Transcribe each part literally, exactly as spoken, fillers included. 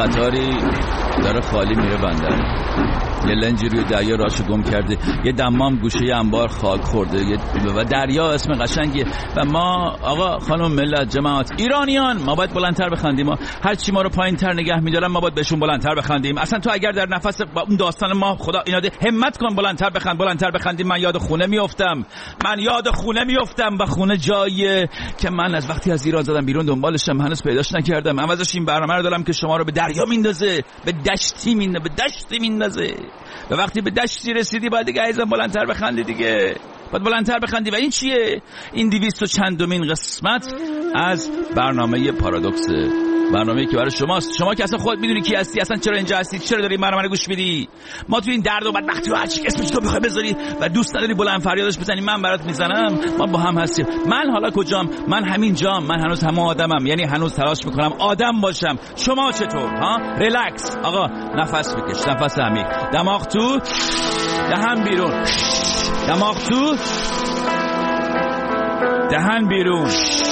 قطاری داره خالی میره بندر. یه لنجی روی دریا راشو گم کرده، یه دمام گوشه انبار خاک خورده و دریا اسم قشنگیه. و ما آقا خانم ملت جماعت ایرانیان ما باید بلندتر بخندیم. ما هر چی ما رو پایینتر نگه می‌دارن ما باید بهشون بلندتر بخندیم. اصلا تو اگر در نفس با اون داستان ما خدا ایناده همت کن بلندتر بخند بلندتر بخندیم. من یاد خونه میافتم من یاد خونه میافتم و خونه جاییه که من از وقتی از ایران زدم بیرون دنبالشم هنوز پیداش نکردم. عوضش این برنامه رو دارم که شما رو به دریا میندازه، به دشتی میندازه، به دشتی میندازه. و وقتی به دشتی رسیدی باید دیگه عزیزم بلندتر بخندی دیگه. باید بلندتر بخندی. و این چیه؟ این دویست و چندمین قسمت از برنامه پارادوکسه، برنامه‌ای که برای شماست. شما که اصلا خودت میدونی کی هستی، اصلا چرا اینجا هستی، چرا داری برنامه رو گوش میدی. ما تو این درد و بدبختی و هر چی اسمش تو بخوای بذاری و دوست نداری بلند فریادش بزنی من برات میزنم. ما با هم هستیم. من حالا کجام؟ من همین جام. من هنوز همون آدمم، یعنی هنوز تلاش میکنم آدم باشم. شما چطور؟ ها ریلکس آقا، نفس بکش، نفس عمیق، دماغ تو، دهن بیرون، دماغ تو، دهن بیرون.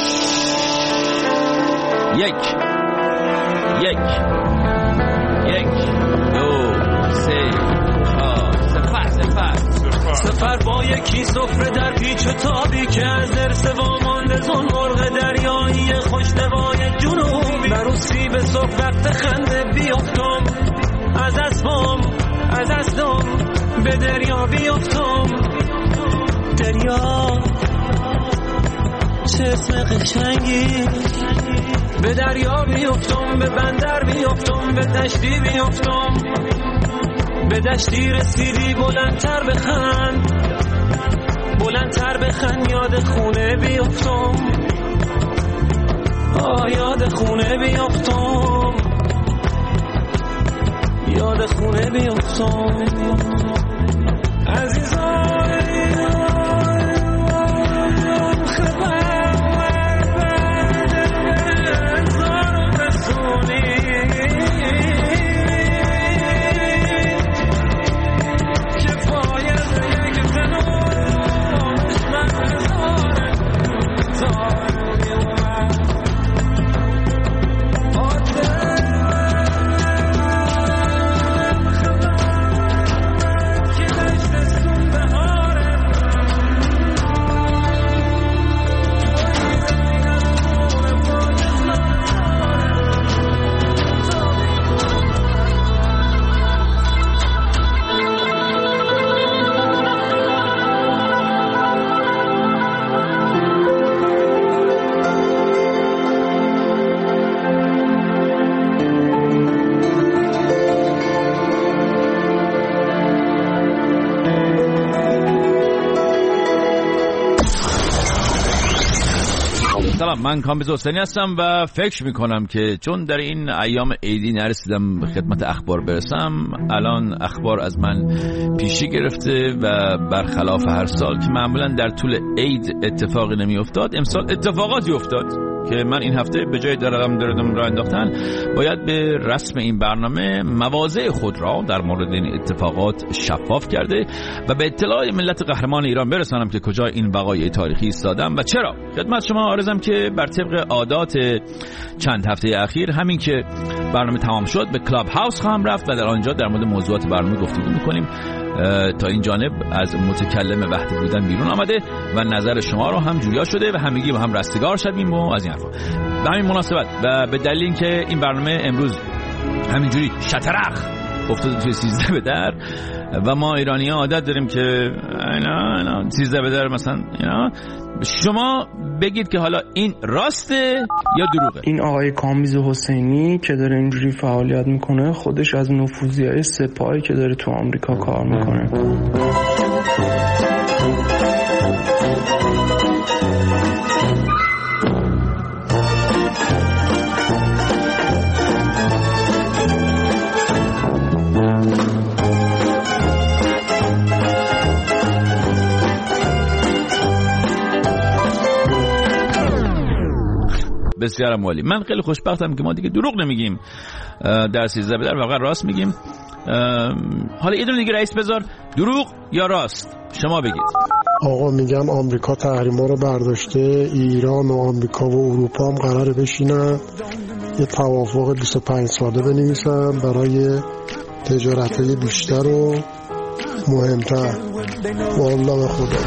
یک یک یک دو سه چهار سفر سفر سفر با یکی سفره در پیچ و تابی که از ارث وامانده زن مرغ دریایی خوشنوای جنوبی بروسی به صبح وقت خنده بیافتم از اسبام از اسدام به دریا بیافتم. دریا چه اسم قشنگی. به دریا بیافتم، به بندر بیافتم، به دشتی بیافتم. به دشتی رسیدی بلندتر بخند، بلندتر بخند. یاد خونه بیافتم، آه یاد خونه بیافتم، یاد خونه بیافتم. عزیزان من کامبیز حسینی هستم و فکر میکنم که چون در این ایام عیدی نرسیدم به خدمت اخبار برسم، الان اخبار از من پیشی گرفته و برخلاف هر سال که معمولا در طول عید اتفاقی نمی افتاد، امسال اتفاقاتی افتاد که من این هفته به جای درم دردم را انداختن باید به رسم این برنامه مواضع خود را در مورد این اتفاقات شفاف کرده و به اطلاع ملت قهرمان ایران برسانم که کجا این وقایع تاریخی ایستادم و چرا. خدمت شما عرضم که بر طبق عادات چند هفته اخیر همین که برنامه تمام شد به کلاب هاوس خواهم رفت و در آنجا در مورد موضوعات برنامه گفتگو می‌کنیم. تا این جانب از متکلم وحدت بودن بیرون آمده و نظر شما رو هم جویا شده و همگی با هم رستگار شدیم و از این حرفا. به همین مناسبت و به دلیل اینکه این برنامه امروز همینجوری شطرخ افتاده توی سیزده به در و ما ایرانی‌ها عادت داریم که اینا اینا سیزده به در مثلا اینا، شما بگید که حالا این راسته یا دروغه. این آقای کامبیز حسینی که داره اینجوری فعالیت میکنه خودش از نفوذیای سپاهی که داره تو آمریکا کار میکنه. بسیار عالی. من خیلی خوشبختم که ما دیگه دروغ نمیگیم در سیزده به در، واقعا راست میگیم. حالا یه دونه دیگه رئیس بذار، دروغ یا راست؟ شما بگید. آقا میگم آمریکا تحریما رو برداشته، ایران و آمریکا و اروپا هم قراره بشینن یه توافق بیست و پنج ساله بنویسم برای تجارت‌های بیشتر و مهمتر. والله به خدا.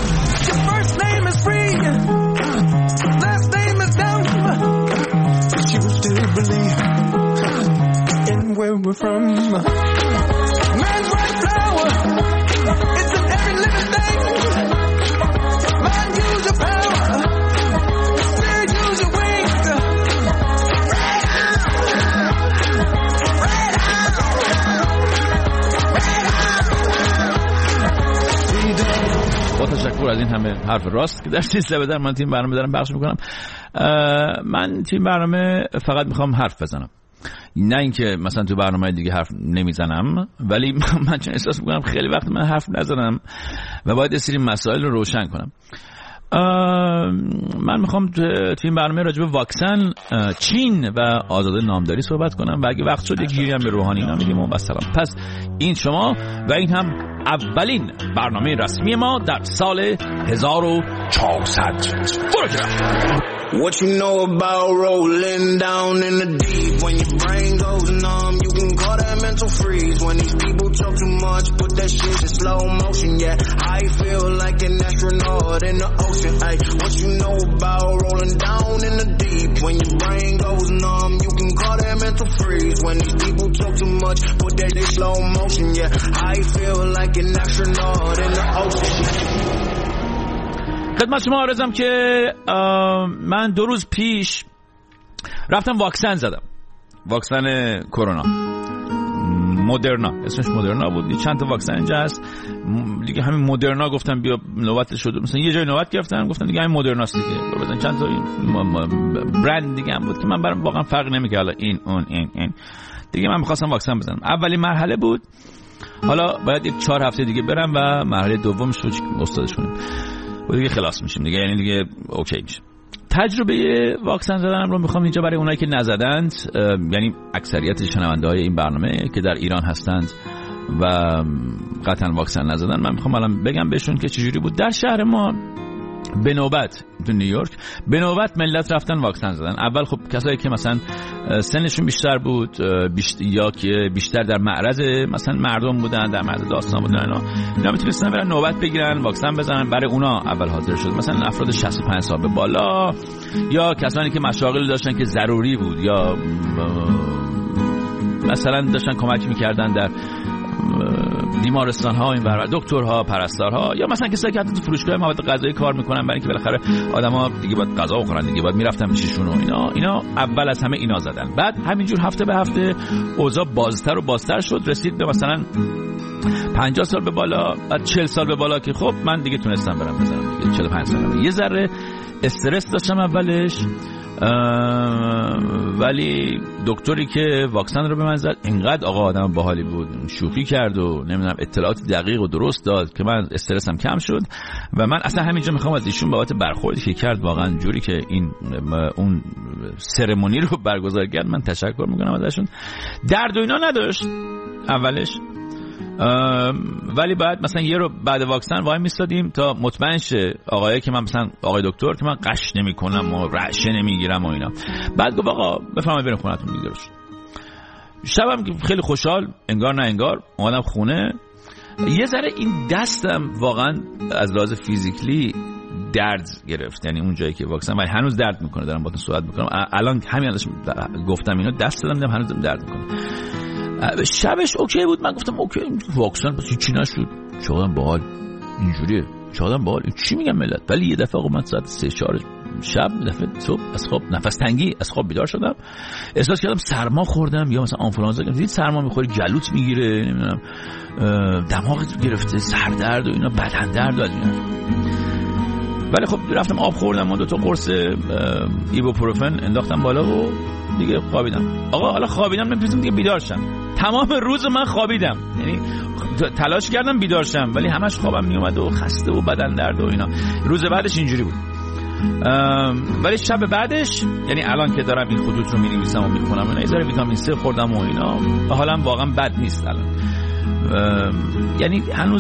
تشکر از این همه حرف راست که در سیزده بدن. من تیم برنامه دارم بخش میکنم. من تیم برنامه فقط میخوام حرف بزنم، نه اینکه مثلا تو برنامه دیگه حرف نمیزنم، ولی من چون احساس میکنم خیلی وقت من حرف نزدم و باید یه سری مسائل رو روشن کنم. من میخوام تو این برنامه راجع به واکسن چین و آزادی نامداری صحبت کنم و اگه وقت شد یک گیری هم به روحانی اینا میگیم و سلام. پس این شما و این هم اولین برنامه رسمی ما در سال هزار و چهارصد. What you know about rolling down in the deep? When your brain goes numb, you can call that mental freeze. When these people talk too much, put that shit in slow motion. Yeah, I feel like an astronaut in the ocean. Ay, what you know about rolling down in the deep? When your brain goes numb, you can call that mental freeze. When these people talk too much, put that in slow motion. Yeah, I feel like an astronaut in the ocean. خدمت شما عرضم که من دو روز پیش رفتم واکسن زدم، واکسن کرونا، مدرنا، اسمش مدرنا بود. چند تا واکسن اینجا هست دیگه، همین مدرنا گفتم بیا نوبت شد، مثلا یه جای نوبت گرفتم گفتم دیگه همین مدرناست دیگه، بزن چند تا برند دیگه هم بود که من برام واقعا فرق نمیکنه حالا این اون این این دیگه. من می‌خواستم واکسن بزنم، اولین مرحله بود، حالا باید یک چهار هفته دیگه برم و مرحله دومش رو استادش کنیم و دیگه خلاص میشیم دیگه، یعنی دیگه اوکی میشه. تجربه واکسن زدنم رو میخوام اینجا برای اونایی که نزدند، یعنی اکثریت شنونده‌های این برنامه که در ایران هستند و قطعا واکسن نزدن، من میخوام الان بگم بهشون که چجوری بود. در شهر ما به نوبت تو نیویورک به نوبت ملت رفتن واکسن زدن. اول خب کسایی که مثلا سنشون بیشتر بود بیشتر یا که بیشتر در معرض مثلا مردم بودن، در معرض داستان بودن، اینا اینا میتونستن برن نوبت بگیرن واکسن بزنن. برای اونا اول حاضر شد، مثلا افراد شصت و پنج سال به بالا یا کسانی که مشاغل داشتن که ضروری بود یا مثلا داشتن کمک میکردن در بیمارستان ها، این برابر دکترها، پرستارها، یا مثلا کسایی که حتی تو فروشگاه مواد غذایی کار میکنن، برای اینکه بالاخره آدما دیگه باید غذا بخورن دیگه، باید میرفتن پیششون و اینا اینا اول از همه اینا زدن. بعد همینجور هفته به هفته اوضاع بازتر و بازتر شد، رسید به مثلا پنجاه سال به بالا، بعد چهل سال به بالا که خب من دیگه تونستم برم بزنم دیگه. چهل و پنج سال یه ذره استرس داشتم اولش، ولی دکتری که واکسن رو به من زد اینقدر آقا آدم باحالی بود، شوخی کرد و نمیدونم اطلاعات دقیق و درست داد که من استرسم کم شد. و من اصلا همینجا میخوام از ایشون بابت برخوردی که کرد، واقعا جوری که این اون سرمونی رو برگزار کرد، من تشکر میکنم ازشون. درد و اینا نداشت اولش، ولی بعد مثلا یه رو بعد واکسن وای میستادیم تا مطمئن شه آقایی که من مثلا آقای دکتر که من قش نمیکنم و رعشه نمیگیرم و اینا. بعد گفت آقا بفرمایید بریم خونه‌تون دیگه. درست شبم خیلی خوشحال انگار نه انگار اومدم خونه. یه ذره این دستم واقعا از لحاظ فیزیکلی درد گرفت، یعنی اون جایی که واکسن ولی هنوز درد میکنه، دارم باهاتون صحبت میکنم الان همین ازش گفتم اینو دست دادم دیدم هنوز درد میکنه. شبش اوکی بود، من گفتم اوکی واکسن پس چی نشد، چقدر باحال اینجوریه، چقدر باحال چی میگم ملت. ولی یه دفعه اومد ساعت سه چهار شب، دفعه صبح از خواب نفس تنگی از خواب بیدار شدم، احساس کردم سرما خوردم یا مثلا آنفولانزا گرفتم. دید سرما میخوری گلوت میگیره، نمیدونم دماغت گرفته، سردرد و اینا، بدن درد و از اینا. ولی خب رفتم آب خوردم و دو تا قرص ایبوپروفن انداختم بالا و دیگه خوابیدم. آقا حالا خوابیدم نمیتونم دیگه بیدار شم، تمام روز من خوابیدم، یعنی تلاش کردم بیدار شم ولی همش خوابم میومد و خسته و بدن درد و اینا. روز بعدش اینجوری بود، ولی شب بعدش یعنی الان که دارم این خطوط رو می‌نویسم و می‌خونم اینا، یه ذره ویتامین سه خوردم و اینا و حالم واقعا بد نیست الان. یعنی هنوز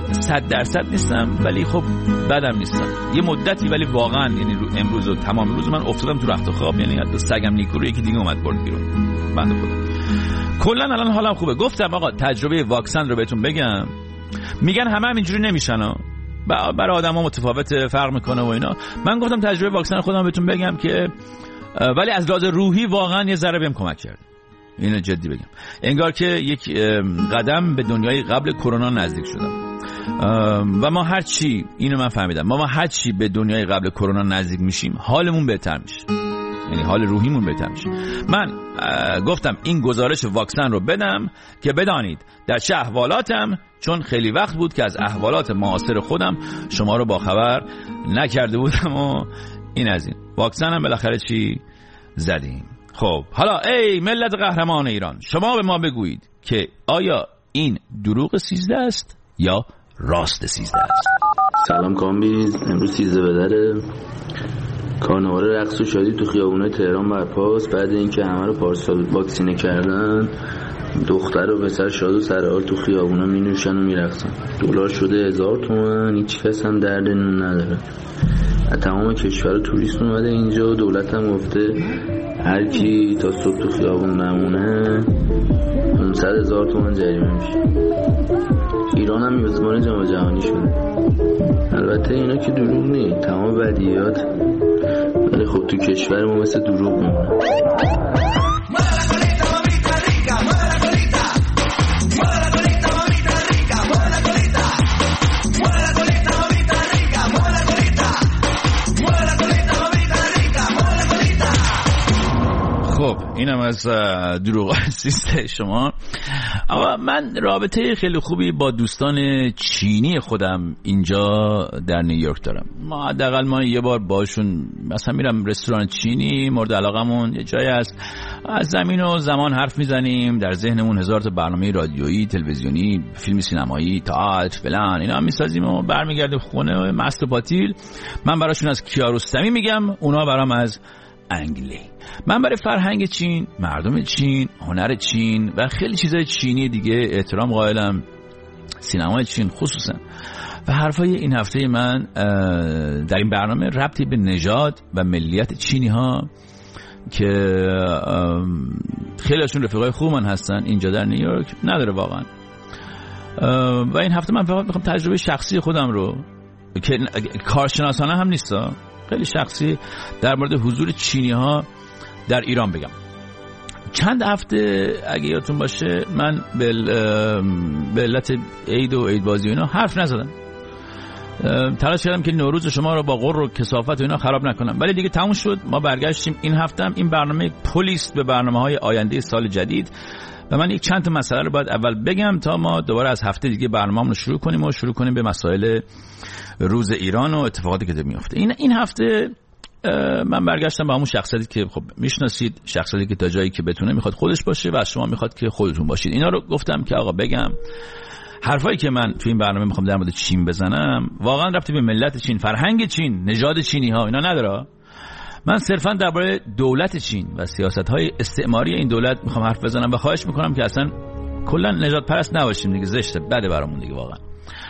صد درصد نیستم ولی خب بدم نیستم یه مدتی، ولی واقعا یعنی امروز و تمام روز من افتادم تو رخت خواب، یعنی حتی سگم نیکو رو یکی دیگه اومد برد بیرون بنده خدا. کلا الان حالم خوبه. گفتم آقا تجربه واکسن رو بهتون بگم. میگن همه هم اینجوری نمیشن ها، برای آدما متفاوت، فرق میکنه و اینا. من گفتم تجربه واکسن خودم بهتون بگم که ولی از لحاظ روحی واقعا یه ذره بهم کمک کرد. اینو جدی بگم، انگار که یک قدم به دنیای قبل کرونا نزدیک شدم. و ما هر چی، اینو من فهمیدم، ما ما هر چی به دنیای قبل کرونا نزدیک میشیم حالمون بهتر میشه، یعنی حال روحیمون بهتر میشه. من گفتم این گزارش واکسن رو بدم که بدانید در چه احوالاتم، چون خیلی وقت بود که از احوالات معاصر خودم شما رو باخبر نکرده بودم و این از این. واکسن هم بالاخره چی زدیم. خب حالا ای ملت قهرمان ایران، شما به ما بگویید که آیا این دروغ سیزده است یا راست سیزده است؟ سلام کامبیز، امروز سیزده بدره. کارنوال رقص و شادی تو خیابونای تهران برپاست بعد اینکه همه رو پارسال واکسینه کردن. دختر و پسر شاد و سرحال تو خیابونا می نوشن و می رقصن. دلار شده هزار تومن، هیچ کس هم درد نون نداره. از تمام کشور توریست اومده اینجا. دولت هم گفته هر کی تا صبح تو خیابون نمونه پانصد هزار تومن جریمه میشه. ایران هم میزبان جام جهانی شده. البته اینا که دروغ نی، تمام بدیهیات، ولی خب تو کشور ما مثل دروغ میمونه. خب اینم از دروغ سیسته شما. اما من رابطه خیلی خوبی با دوستان چینی خودم اینجا در نیویورک دارم. ما حداقل ما یه بار باشون مثلا میرم رستوران چینی، مورد علاقمون یه جایی هست، از زمین و زمان حرف میزنیم، در ذهنمون هزار تا برنامه رادیویی، تلویزیونی، فیلم سینمایی، تئاتر فلان اینا میسازیم و برمیگردیم خونه مست و پاتیل. من براشون از کیارستمی میگم، اونا برام از انگلی. من برای فرهنگ چین، مردم چین، هنر چین و خیلی چیزای چینی دیگه احترام قائلم، سینمای چین خصوصا. و حرفای این هفته من در این برنامه ربطی به نژاد و ملیت چینی ها که خیلی هاشون رفیقای خوب من هستن اینجا در نیویورک نداره واقعا. و این هفته من فقط میخوام تجربه شخصی خودم رو که کارشناسانه هم نیستا، خیلی شخصی در مورد حضور چینی ها در ایران بگم. چند هفته اگه یادتون باشه من به علت عید و عید بازی و اینا حرف نزدم، تلاش کردم که نوروز شما رو با غر و کثافت و اینا خراب نکنم، ولی دیگه تموم شد. ما برگشتیم این هفته هم این برنامه پلیس به برنامه های آینده سال جدید و من یک چند تا مسئله رو باید اول بگم تا ما دوباره از هفته دیگه برنامه‌مون رو شروع کنیم و شروع کنیم به مسائل روز ایران و اتفاقاتی که داره میفته. این این هفته من برگشتم با همون شخصیتی که خب میشناسید، شخصیتی که تا جایی که بتونه میخواد خودش باشه و از شما میخواد که خودتون باشید. اینا رو گفتم که آقا بگم حرفایی که من تو این برنامه میخوام در مورد چین بزنم واقعا ربطی به ملت چین، فرهنگ چین، نژاد چینی ها اینا نداره. من صرفا درباره دولت چین و سیاست‌های استعماری این دولت میخوام حرف بزنم و خواهش میکنم که اصلا کلا نژاد پرست نباشیم دیگه، زشته، بده برامون دیگه واقعا.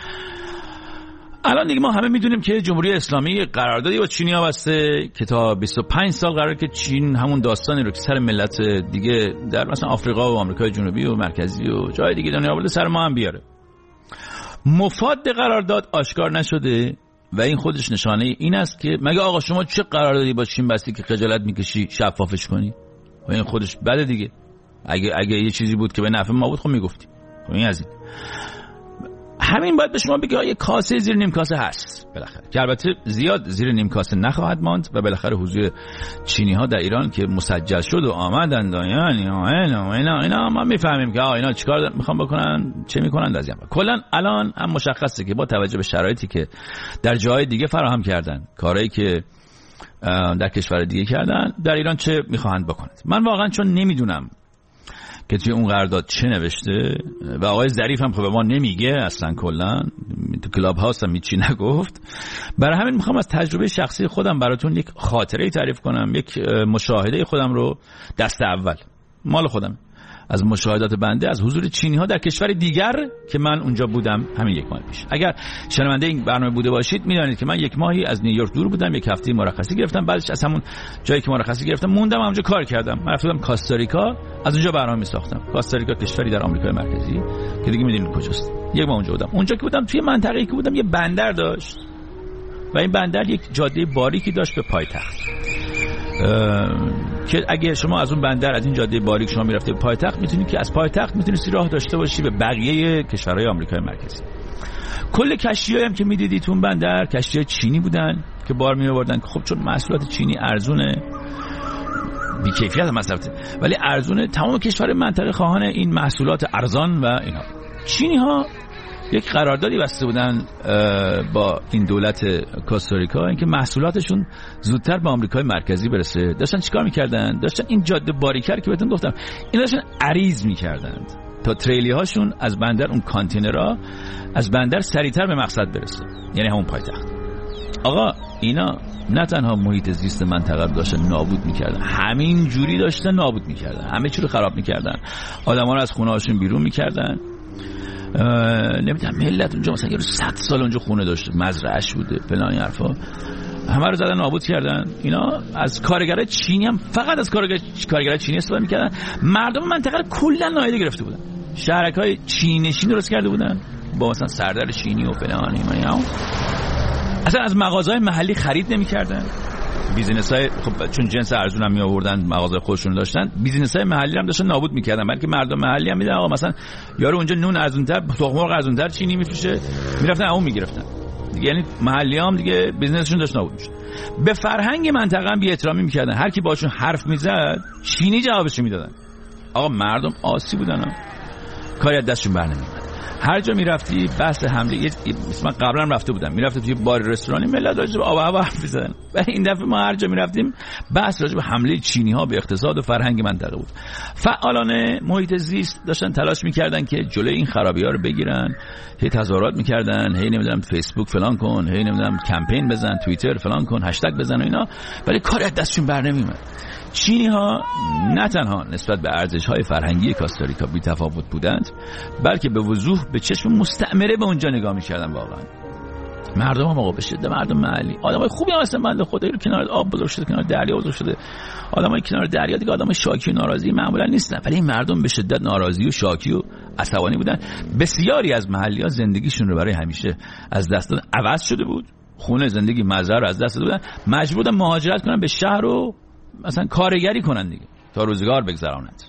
الان دیگه ما همه میدونیم که جمهوری اسلامی قراردادی با چینی‌ها بسته که تا بیست و پنج سال قراره که چین همون داستانی رو که سر ملت دیگه در مثلا آفریقا و آمریکای جنوبی و مرکزی و جای دیگه دنیا آورده سر ما هم بیاره. مفاد قرارداد آشکار نشده و این خودش نشانه این است که مگه آقا شما چه قراردادی با چین بستی که خجالت میکشی شفافش کنی؟ و این خودش بده دیگه. اگه اگه یه چیزی بود که به نفع ما بود خب میگفتیم. خب این از این. همین باید به شما بگه یه کاسه زیر نیم کاسه هست بالاخره، که البته زیاد زیر نیم کاسه نخواهد ماند و بالاخره حضور چینی ها در ایران که مسجل شد و آمدند یعنی اینا اینا اینا ما میفهمیم که آ اینا چیکار میخوان بکنن، چه میکنن از این. کلا الان هم مشخصه که با توجه به شرایطی که در جای دیگه فراهم کردن، کارهایی که در کشور دیگه کردن، در ایران چه میخواهند بکنند. من واقعا چون نمیدونم که توی اون قرارداد چه نوشته و آقای ظریف هم خب به ما نمیگه اصلا، کلا تو کلاب هاوس هم هیچی نگفت، برای همین میخوام از تجربه شخصی خودم براتون یک خاطره تعریف کنم، یک مشاهده خودم رو دست اول مال خودم از مشاهدات بنده از حضور چینی ها در کشور دیگر که من اونجا بودم همین یک ماه پیش. اگر شنونده این برنامه بوده باشید میدونید که من یک ماهی از نیویورک دور بودم، یک هفته مرخصی گرفتم، بعدش از همون جایی که مرخصی گرفتم موندم اونجا کار کردم. من رفتم کاستاریکا، از اونجا برنامه میساختم. کاستاریکا کشوری در آمریکای مرکزی که دیگه میدونید کجاست. یک ماه اونجا بودم. اونجا که بودم توی منطقه‌ای که بودم یه بندر داشت و این بندر یک جاده باریکی داشت به پایتخت، که اگه شما از اون بندر از این جاده باریک شما میرفتید به پایتخت، میتونید که از پایتخت میتونید راه داشته باشی به بقیه کشورهای آمریکای مرکزی. کل کشتی‌هایی هم که میدیدید تو اون بندر کشتی‌های چینی بودن که بار میآوردن، خب چون محصولات چینی ارزونه، بی کیفیت مصرفه ولی ارزونه، تمام کشور منطقه خواهان این محصولات ارزان و اینا. چینی‌ها یک قراردادی بسته بودن با این دولت کاستاریکا اینکه محصولاتشون زودتر به آمریکای مرکزی برسه. داشتن چیکار می‌کردن؟ داشتن این جاده باریکر که بهتون گفتم اینا داشتن عریض می‌کردند تا تریلی هاشون از بندر، اون کانتینرها از بندر سریعتر به مقصد برسه، یعنی همون پایتخت. آقا اینا نه تنها محیط زیست منطقه رو داشتن نابود می‌کردن، همین جوری داشتن نابود می‌کردن، همه چی رو خراب می‌کردن، آدم‌ها رو از خونه‌هاشون بیرون می‌کردن. نمیدونم ملت اونجا مثلا یه رو صد سال اونجا خونه داشته، مزرعه‌اش بوده، فلان این حرفا، همه رو زدن نابود کردن. اینا از کارگرای چینی هم فقط از کارگر کارگرای چینی استفاده می‌کردن. مردم منطقه رو کلا نادیده گرفته بودن. شهرک‌های چینی نشین درست کرده بودن با مثلا سردر چینی و فلان اینا. اصلا از مغازه‌های محلی خرید نمی‌کردن. بیزینس‌های خب چون جنس ارزون هم می‌آوردن، مغازه خودشون داشتن، بیزینس‌های محلی هم داشتن نابود می‌کردن. بلکه مردم محلی هم می‌دیدن آقا مثلا یارو اونجا نون ارزون‌تر، تخم مرغ ارزون‌تر چینی می‌فروشه، می‌رفتن اون می‌گرفتن. یعنی محلی‌ها هم دیگه بیزینسشون داشت نابود می‌شد. به فرهنگ منطقه هم بی‌احترامی می‌کردن. هر کی باشون حرف می‌زد چینی جوابش میدادن. آقا مردم آسی بودن ها. کاری از دستشون برنمی‌آمد. هر جا میرفتی بحث حمله، یه من قبلا رفته بودم، میرفتی توی بار رستورانی ملت راجع به آب و هوا حرف می‌زدن، ولی این دفعه ما هر جا میرفتیم بحث راجع به حمله چینی‌ها به اقتصاد و فرهنگ منطقه بود. فعالان محیط زیست داشتن تلاش می‌کردن که جلوی این خرابی‌ها رو بگیرن، هی تظاهرات می‌کردن، هی نمیدونم فیسبوک فلان کن، هی نمیدونم کمپین بزن، توییتر فلان کن، هشتگ بزن و اینا، ولی کاری از دستشون برنمی‌آمد. چینی‌ها نه تنها نسبت به ارزش‌های فرهنگی کاستاریکا بی‌تفاوت بودند، بلکه به وضوح به چشم مستعمره به اونجا نگاه می‌کردن. واقعا مردم هم آقا به شدت مردم محلی آدمای خوبی هم هستن، بنده خدایی رو کنار آب بزرگ شده، کنار دریا بزرگ شده، آدمای کنار دریا دیگه آدمای شاکی و ناراضی معمولا نیستن، ولی این مردم به شدت ناراضی و شاکی و عصبانی بودن. بسیاری از محلی‌ها زندگیشون رو برای همیشه از دست دادن، عوض شده بود، خونه زندگی مزرعه رو از دست دادن، مجبور بودن مهاجرت کنن به شهر و مثلا کارگری کنن دیگه تا روزگار بگذرانند.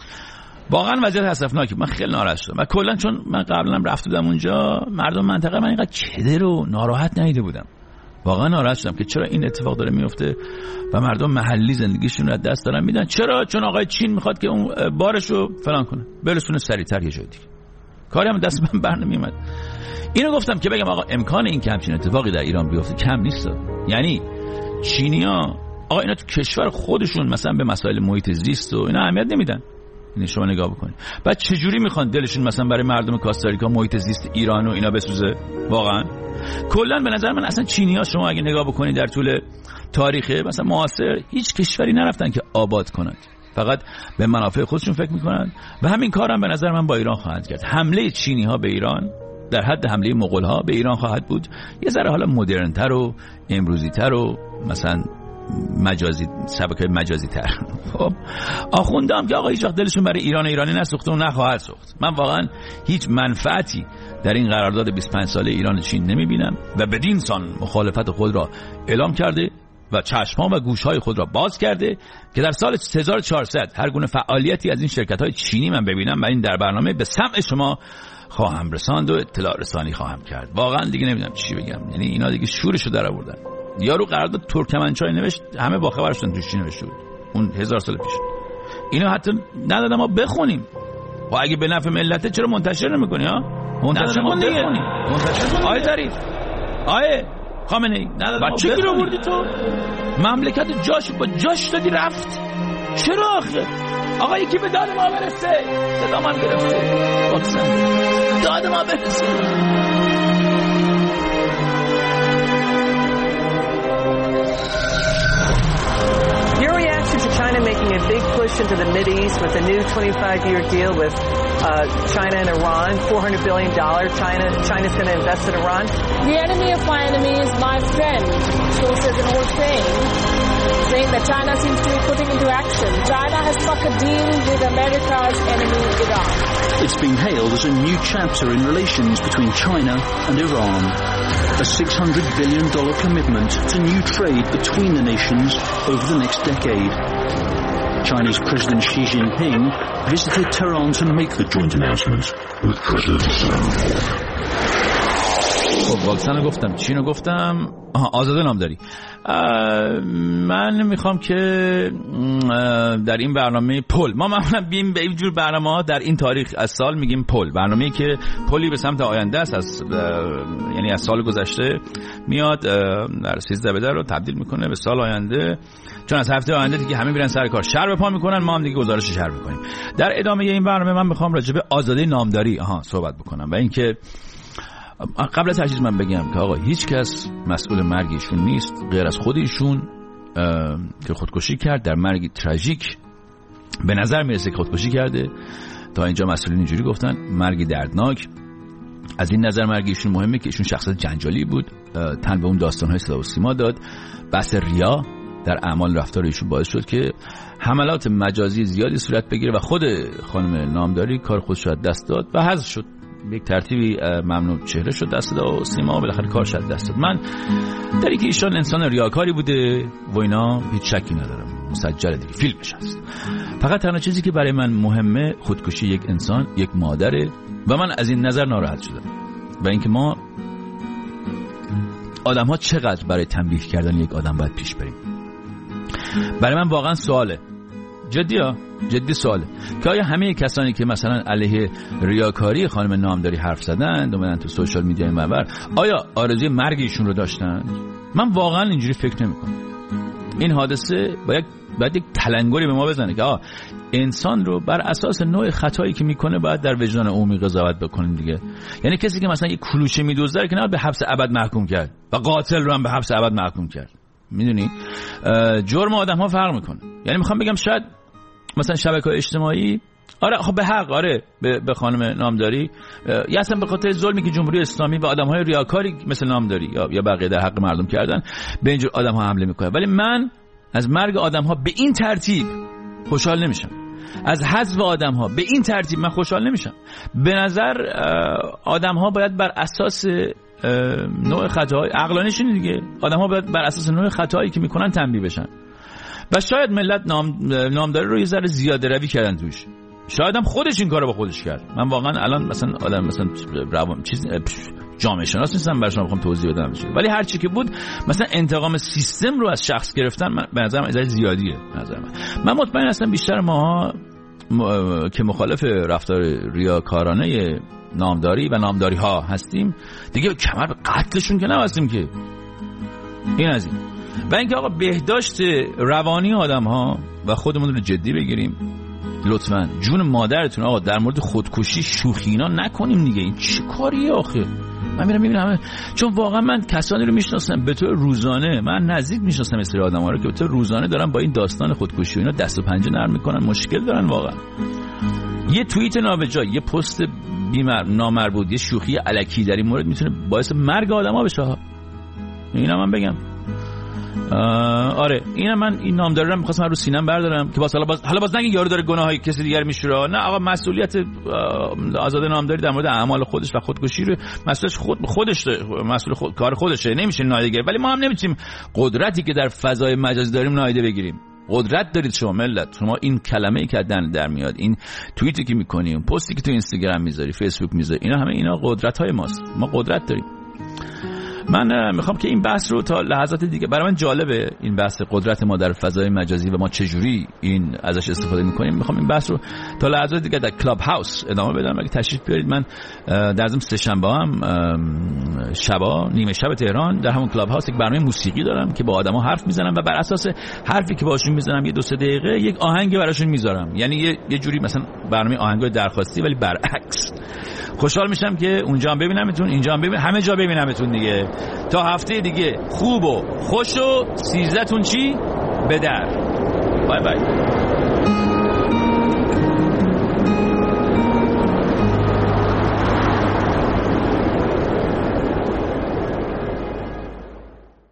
واقعا وضعیت اسفناکی، من خیلی ناراحت شدم و کلا چون من قبلا رفته بودم اونجا، مردم منطقه من اینقدر کدر و ناراحت ندیده بودم. واقعا ناراحت شدم که چرا این اتفاق داره میفته و مردم محلی زندگیشون رو از دست دارن میدن. چرا؟ چون آقای چین میخواد که اون بارشو فلان کنه، برسونه سریعتر یه جای دیگه. کاری هم دست من برنمیاد. اینو گفتم که بگم آقا امکان این که همچین اتفاقی در ایران بیفته کم نیست. یعنی چینی‌ها آقا اینا تو کشور خودشون مثلا به مسائل محیط زیست و اینا اهمیت نمیدن. این شما نگاه بکنید. بعد چه جوری میخوان دلشون مثلا برای مردم کاستاریکا محیط زیست ایران و اینا بسوزه؟ واقعا کلا به نظر من اصلا چینی‌ها شما اگه نگاه بکنید در طول تاریخ مثلا معاصر هیچ کشوری نرفتن که آباد کنند، فقط به منافع خودشون فکر میکنن و همین کارم به نظر من با ایران خواهند کرد. حمله چینی‌ها به ایران در حد حمله مغول‌ها به ایران خواهد بود، یه ذره حالا مدرن‌تر و امروزی‌تر و مثلا مجازی، شبکه مجازی تر. خب آخوندم که آقا هیچ وقت دلشون برای ایران ایرانی نسوخته و نخواهد سوخت. من واقعا هیچ منفعتی در این قرارداد بیست و پنج ساله ایران چین نمیبینم و بدین سان مخالفت خود را اعلام کرده و چشم‌ها و گوش‌های خود را باز کرده که در سال هزار و چهارصد هر گونه فعالیتی از این شرکت‌های چینی من ببینم و این در برنامه به سمع شما خواهم رساند و اطلاع رسانی خواهم کرد. واقعا دیگه نمیدونم چی بگم، یعنی اینا دیگه شورشو در آوردن. یارو قرارداد ترکمنچای نوشت، همه با خبر شدن توش چی نوشته بود اون هزار سال پیش. اینو حتی ندادن ما بخونیم. و اگه به نفع ملته چرا منتشر نمی‌کنی ها؟ منتشر کن دیگه. منتشر کن. آیه ظریف، آیه خامنه‌ای، بچه کی رو بردی تو؟ مملکت جاش با جاش دادی رفت. چرا آخه؟ آقا یکی به داد ما برسه. صدا من گرفته. واکسن. داد ما برسه. Your reaction to China making a a big push into the Mideast with a new twenty-five year deal with uh, China and Iran, four hundred billion dollars. China, China's going to invest in Iran. The enemy of my enemy is my friend. So says an old saying, saying that China seems to be putting into action. China has struck a deal with America's enemy, Iran. It's been hailed as a new chapter in relations between China and Iran. A six hundred billion dollars commitment to new trade between the nations over the next decade. Chinese President Xi Jinping visited Tehran to make the joint announcement with President Xi. خب واکسن رو گفتم، چین رو گفتم، آها آزاده نامداری. من میخوام که در این برنامه پل، ما معمولا بیم به این جور برنامه ها در این تاریخ از سال میگیم پل، برنامه‌ای که پلی به سمت آینده است، از یعنی از سال گذشته میاد در سیزده بده رو تبدیل میکنه به سال آینده، چون از هفته آینده دیگه همه میرن سر کار، شهر به پا میکنن، ما هم دیگه گزارش شهر میکنیم. در ادامه این برنامه من میخوام راجع به آزاده نامداری آها صحبت بکنم و اینکه قبل از هر چیز من بگم که آقا هیچ کس مسئول مرگ ایشون نیست غیر از خود ایشون که خودکشی کرد در مرگی تراژیک. به نظر میرسه که خودکشی کرده، تا اینجا مسئولین اینجوری گفتن، مرگی دردناک. از این نظر مرگ ایشون مهمه که ایشون شخصیت جنجالی بود، تن به اون داستان‌های صدا و سیما داد. بحث ریا در اعمال رفتار ایشون باعث شد که حملات مجازی زیادی صورت بگیره و خود خانم نامداری کار خودش رو دست داد و حذف شد. یک ترتیبی ممنوع چهره شد دست داد و سیما بالاخره کارش از دست داد. من در اینکه ایشان انسان ریاکاری بوده و اینا هیچ شکی ندارم، مسجله دیگه، فیلمش هست. فقط تنها چیزی که برای من مهمه خودکشی یک انسان، یک مادره و من از این نظر ناراحت شدم و اینکه ما آدم ها چقدر برای تنبیه کردن یک آدم باید پیش بریم. برای من واقعا سواله، جدی ها جدی سواله که آیا همه کسانی که مثلا علیه ریاکاری خانم نامداری حرف زدن دومدن تو سوشال میدیا این منبر، آیا آرزوی مرگ ایشون رو داشتن؟ من واقعا اینجوری فکر نمی کنم. این حادثه باید باید یک تلنگری به ما بزنه که آه انسان رو بر اساس نوع خطایی که میکنه باید در وجدان عمومی قضاوت بکنیم دیگه. یعنی کسی که مثلا یک کلوچه میدزده که نه به حبس ابد محکوم کرد و قاتل رو هم به حبس ابد محکوم کرد. میدونی جرم آدم ها فرق میکنه. یعنی میخوام بگم شاید مثلا شبکه‌های اجتماعی آره خب به حق آره به, به خانم نامداری یا اصلا به خاطر ظلمی که جمهوری اسلامی و آدم‌های ریاکاری مثل نامداری یا یا بقیه در حق مردم کردن به اینجور آدم‌ها حمله میکنه. ولی من از مرگ آدم‌ها به این ترتیب خوشحال نمیشم. از حذف آدم‌ها به این ترتیب من خوشحال نمیشم. به نظر آدم‌ها باید بر اساس نوع خطاهای عقلانیشون دیگه، آدم‌ها باید بر اساس نوع خطایی که میکنن تنبیه بشن. و شاید ملت نام نامداری رو یه ذره زیاده روی کردن توش. شاید هم خودش این کارو با خودش کرد. من واقعا الان مثلا آدم مثلا روان چیز جامعه شناس نیستم براشون بخوام توضیح بدم بشه. ولی هر چی که بود مثلا انتقام سیستم رو از شخص گرفتن به نظرم از زیادیه به نظر من. من مطمئن هستم بیشتر ماها م... که مخالف رفتار ریاکارانه نامداری و نامداری ها هستیم دیگه کمر به قتلشون که نبستیم که. این از این. و اینکه آقا بهداشت روانی آدم ها و خودمون رو جدی بگیریم لطفاً. جون مادرتون آقا در مورد خودکشی شوخی اینا نکنیم دیگه. این چه کاریه آخه؟ من میرم میبینم، چون واقعا من کسانی رو میشناسم به طور روزانه، من نزدیک میشناسم این سری آدم‌ها رو که به طور روزانه دارن با این داستان خودکشی و اینا دست و پنجه نرم میکنن، مشکل دارن واقعا. یه توییت نابجا، یه پست بی‌مر نامربوط، یه شوخی الکی در این مورد میتونه باعث مرگ آدم‌ها بشه ها. اینا من بگم آره اینا من این نامداری رو می‌خواستم رو سینم بردارم که باز حالا باز حالا باز نگین یارو داره گناهای کسی دیگر میشوره. نه آقا مسئولیت آزاده نامداری در مورد اعمال خودش و خودکشی رو مسئولیت خود خودش مسئول خود کار خودشه، نمیشه نادیده گرفت. ولی ما هم نمیتونیم قدرتی که در فضای مجازی داریم نادیده بگیریم. قدرت دارید شما ملت، شما این کلمه‌ای که دن در میاد، این توییتی که می‌کنی، اون پستی که تو اینستاگرام می‌ذاری، فیسبوک می‌ذاری، اینا همه اینا قدرت‌های ماست. ما قدرت داریم. من میخوام که این بحث رو تا لحظات دیگه، برای من جالبه این بحث قدرت ما در فضای مجازی و ما چجوری این ازش استفاده میکنیم. میخوام این بحث رو تا لحظات دیگه در کلاب هاوس ادامه بدم. اگه تشریف بیارید، من در ضمن سه شنبه هم شبا نیمه شب تهران در همون کلاب هاوس یک برنامه موسیقی دارم که با آدما حرف میزنم و بر اساس حرفی که باشون میزنم یه دو سه دقیقه یک آهنگ براشون میذارم. یعنی یه, یه جوری مثلا برنامه آهنگای درخواستی ولی برعکس. خوشحال میشم که اونجا هم ببینمتون، اینجا هم ببینم، همه جا ببینمتون دیگه. تا هفته دیگه خوب و خوش و سیزده‌تون چی به در. بای بای.